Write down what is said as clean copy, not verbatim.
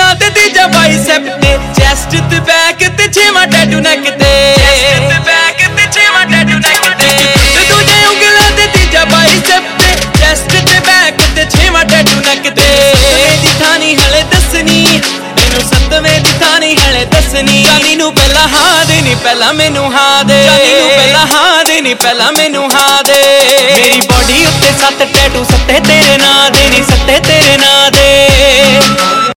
ਉਂਗਲਾਂ ਤੇ ਤੀਜਾ ਬਾਈਸੈਪ ਤੇ ਚੈਸਟ ਤੇ ਬੈਕ ਤੇ ਛੇਵਾਂ ਟੈਟੂ ਨੈਕ ਤੇ ਚੈਸਟ ਤੇ ਬੈਕ ਤੇ ਛੇਵਾਂ ਟੈਟੂ ਨੈਕ ਤੇ ਦੂਜੇ ਉਂਗਲਾਂ ਤੇ ਤੀਜਾ ਬਾਈਸੈਪ ਤੇ ਚੈਸਟ ਤੇ ਬੈਕ ਤੇ ਛੇਵਾਂ ਟੈਟੂ ਨੈਕ ਤੇ ਦੀ ਥਾਣੀ ਹਲੇ ਦੱਸਣੀ ਮੈਨੂੰ ਸੱਤਵੇਂ ਦੀ ਥਾਣੀ ਹਲੇ ਦੱਸਣੀ ਚਾਲੀ ਨੂੰ ਪਹਿਲਾਂ ਹਾਂ ਦੇ ਨੀ ਪਹਿਲਾਂ ਮੈਨੂੰ ਹਾਂ ਦੇ ਚਾਲੀ ਨੂੰ ਪਹਿਲਾਂ ਹਾਂ ਦੇ ਨੀ ਪਹਿਲਾਂ ਮੈਨੂੰ ਹਾਂ ਦੇ ਮੇਰੀ ਬੋਡੀ ਉੱਤੇ 7 ਟੈਟੂ 7 ਤੇਰੇ ਨਾਂ ਦੇ ਨੀ 7